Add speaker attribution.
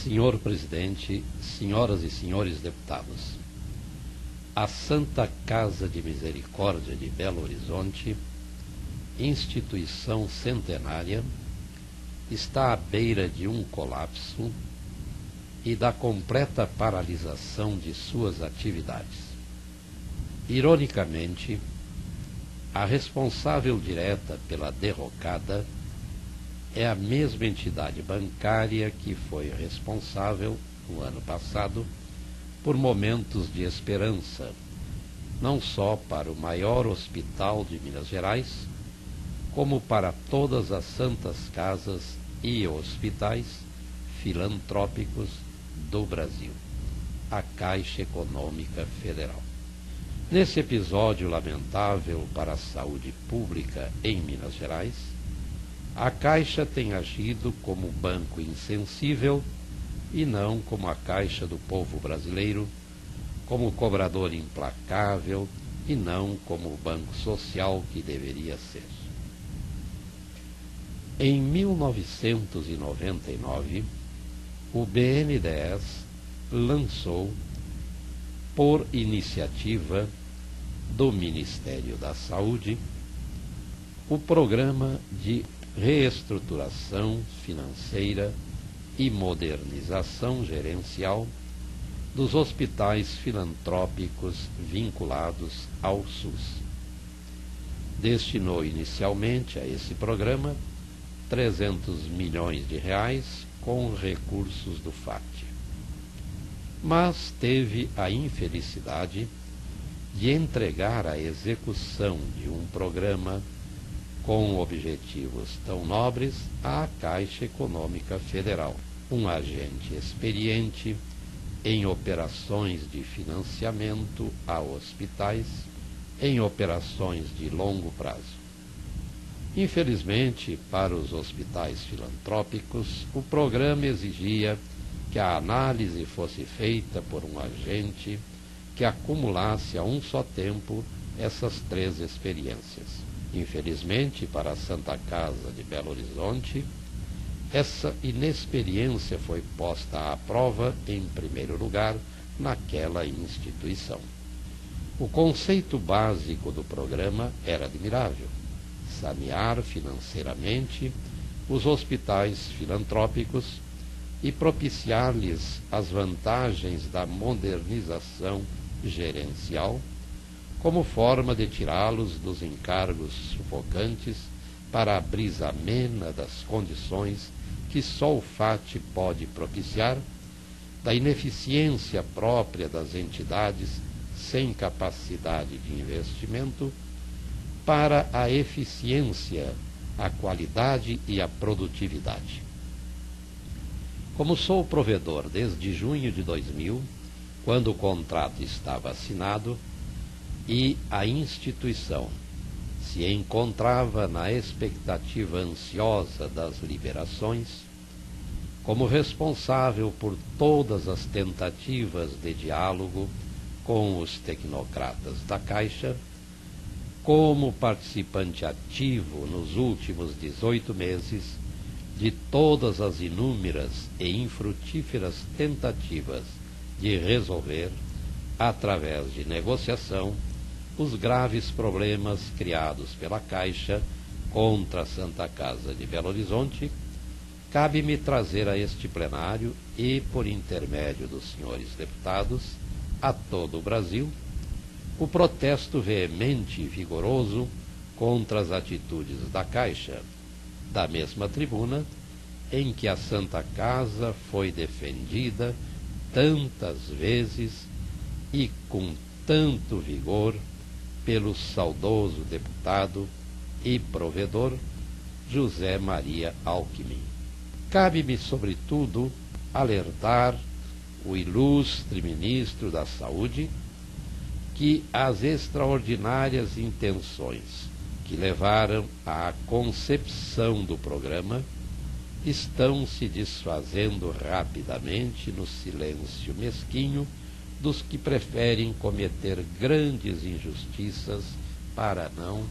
Speaker 1: Senhor Presidente, senhoras e senhores deputados, a Santa Casa de Misericórdia de Belo Horizonte, instituição centenária, está à beira de um colapso e da completa paralisação de suas atividades. Ironicamente, a responsável direta pela derrocada é a mesma entidade bancária que foi responsável, no ano passado, por momentos de esperança, não só para o maior hospital de Minas Gerais, como para todas as santas casas e hospitais filantrópicos do Brasil, a Caixa Econômica Federal. Nesse episódio lamentável para a saúde pública em Minas Gerais, a Caixa tem agido como banco insensível e não como a Caixa do povo brasileiro, como cobrador implacável e não como o banco social que deveria ser. Em 1999, o BNDES lançou, por iniciativa do Ministério da Saúde, o Programa de Reestruturação Financeira e Modernização Gerencial dos Hospitais Filantrópicos vinculados ao SUS. Destinou inicialmente a esse programa 300 milhões de reais com recursos do FAT. Mas teve a infelicidade de entregar a execução de um programa com objetivos tão nobres à Caixa Econômica Federal, um agente experiente em operações de financiamento a hospitais, em operações de longo prazo. Infelizmente, para os hospitais filantrópicos, o programa exigia que a análise fosse feita por um agente que acumulasse a um só tempo essas três experiências. Infelizmente, para a Santa Casa de Belo Horizonte, essa inexperiência foi posta à prova, em primeiro lugar, naquela instituição. O conceito básico do programa era admirável: sanear financeiramente os hospitais filantrópicos e propiciar-lhes as vantagens da modernização gerencial, como forma de tirá-los dos encargos sufocantes para a brisa amena das condições que só o FAT pode propiciar, da ineficiência própria das entidades sem capacidade de investimento, para a eficiência, a qualidade e a produtividade. Como sou provedor desde junho de 2000, quando o contrato estava assinado, e a instituição se encontrava na expectativa ansiosa das liberações, como responsável por todas as tentativas de diálogo com os tecnocratas da Caixa, como participante ativo nos últimos 18 meses de todas as inúmeras e infrutíferas tentativas de resolver, através de negociação, os graves problemas criados pela Caixa contra a Santa Casa de Belo Horizonte, cabe-me trazer a este plenário e, por intermédio dos senhores deputados, a todo o Brasil, o protesto veemente e vigoroso contra as atitudes da Caixa, da mesma tribuna em que a Santa Casa foi defendida tantas vezes e com tanto vigor pelo saudoso deputado e provedor José Maria Alckmin. Cabe-me, sobretudo, alertar o ilustre ministro da Saúde que as extraordinárias intenções que levaram à concepção do programa estão se desfazendo rapidamente no silêncio mesquinho dos que preferem cometer grandes injustiças para não